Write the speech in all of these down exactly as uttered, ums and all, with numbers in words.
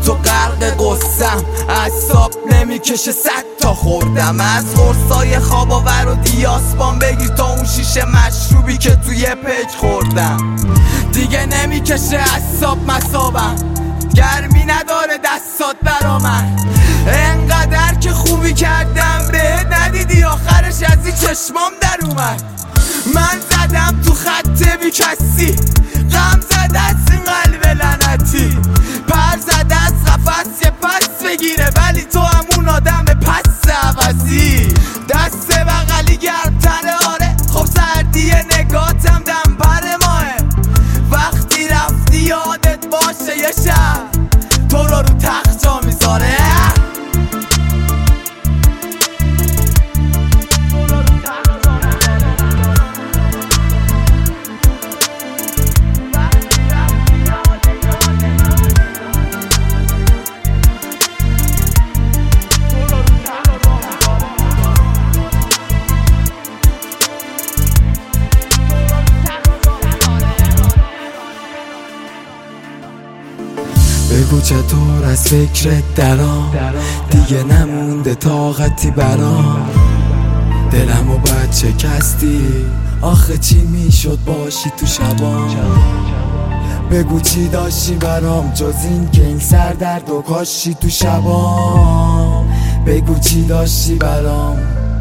تو غرق قصم، اعصاب نمیکشه صد تا خوردم. از قرصای خواب آور و دیاسپان بگیر تا اون شیشه مشروبی که توی پیک خوردم. دیگه نمیکشه اعصاب مصابم، گرمی نداره دستات برا من. انقدر که خوبی کردم بهت ندیدی، آخرش از این چشمام در اومد. من زدم تو خط بی کسی، غم زده از این قلب لعنتی. پر زده از قفس یه پس بگیره، ولی تو همون آدم پس عوضی. دست بغلی گرمتره آره، خب سردی نگاتم دم پر ماه. وقتی رفتی یادت باشه یه شب تو رو رو تخت جا میذاره. بگو چطور از فکرت درام، دیگه نمونده طاقتی برام. دلمو باید شکستی، آخه چی میشد باشی تو شبام. بگو چی داشتی برام جز این که این سر درد و کاشی تو شبام. بگو چی داشتی برام،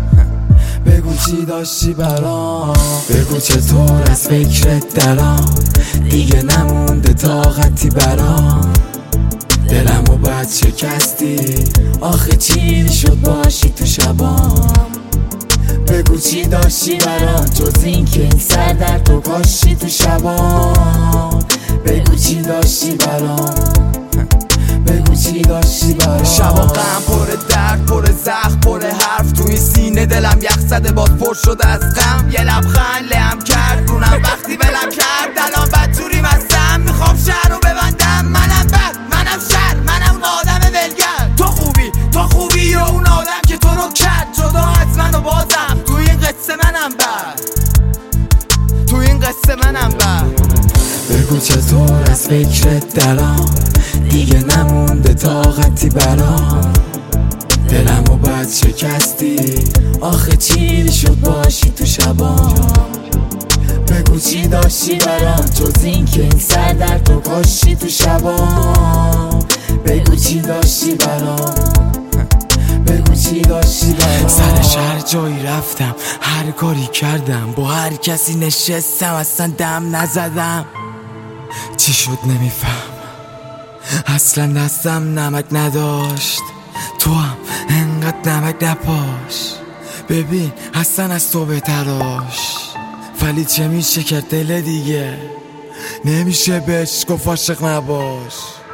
بگو چی داشتی برام. بگو چطور از فکرت درام، دیگه نمونده طاقتی برام. دلمو باید شکستی، آخه چی شد باشی تو شبام. بگو چی داشتی برام جز این که این سر در تو کاشی تو شبام. بگو چی داشتی برام، بگو چی داشتی برام. شبا غم پر درد پر زخم پر حرف توی سینه، دلم یخ زده باز پر شده از غم. یه لبخند لهم کرد اونم وقتی ولم کرد. الان بدجوری مستم میخوام شهر رو ببندم. منم بد منم شر منم اون آدم ولگر. تو خوبی تو خوبی یا اون آدم که تو رو کرد جدا از من و بازم تو این قصه منم بد، تو این قصه منم بد. بگو چطور از فکرت درام، دیگه نمونده طاقتی برام. دلمو باید شکستی، آخه چی شد باشی تو شبام. بگو چی داشتی برام جز این که این سر در تو کاشی تو شبام. بگو چی داشتی برام، بگو چی داشتی برام. سر شهر جایی رفتم، هر کاری کردم، با هر کسی نشستم، اصلا دم نزدم. چی شد نمیفهم، اصلا دستم نمک نداشت. تو هم انقدر نمک نپاش، ببین اصلا از تو بتراش. ولی چه میشه کرد دل دیگه، نمیشه بهش گفت عاشق نباش.